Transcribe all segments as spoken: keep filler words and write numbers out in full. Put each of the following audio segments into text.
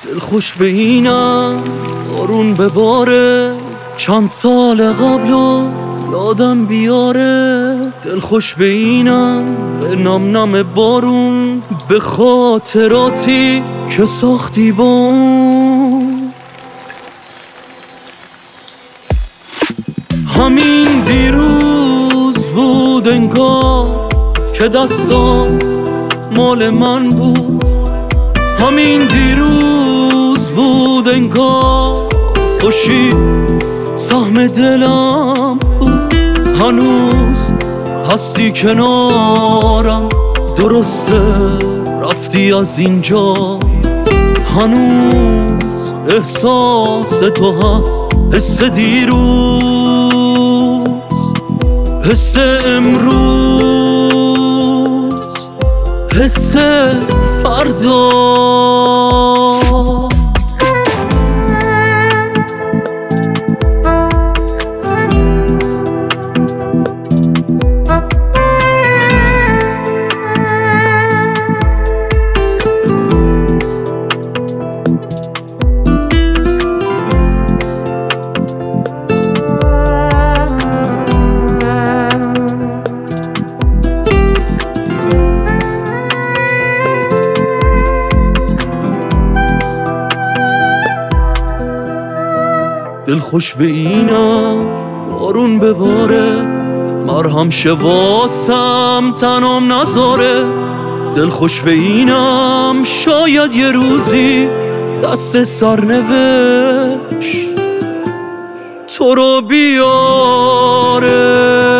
دل خوش به اینم بارون بباره، چند سال قبلو یادم بیاره. دل خوش به اینم به نم نم بارون، به خاطراتی که ساختی با اون. همین دیروز بود انگار که دستام مال من بود، همین دیروز بود انگار خوشی سهم دلم بود. هنوز هستی کنارم، درسته رفتی از اینجا، هنوز احساس تو هست، حس دیروز، حس امروز، حس فردا. دل خوش به اینم بارون بباره، مرهم شه واسم تنام نذاره. دل خوش به اینم شاید یه روزی دست سرنوشت تو رو بیاره.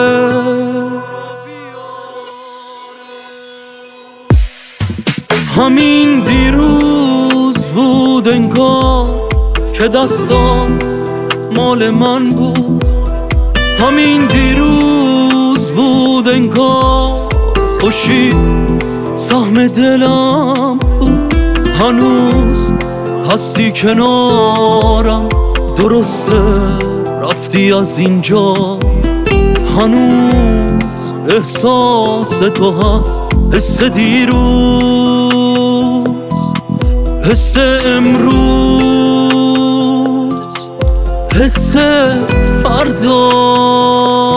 همین دیروز بود انگار که دستام مال من بود، همین دیروز بود انگار خوشی سهم دلم بود. هنوز هستی کنارم، درسته رفتی از اینجا، هنوز احساس تو هست، حس دیروز، حس امروز، حس فردا.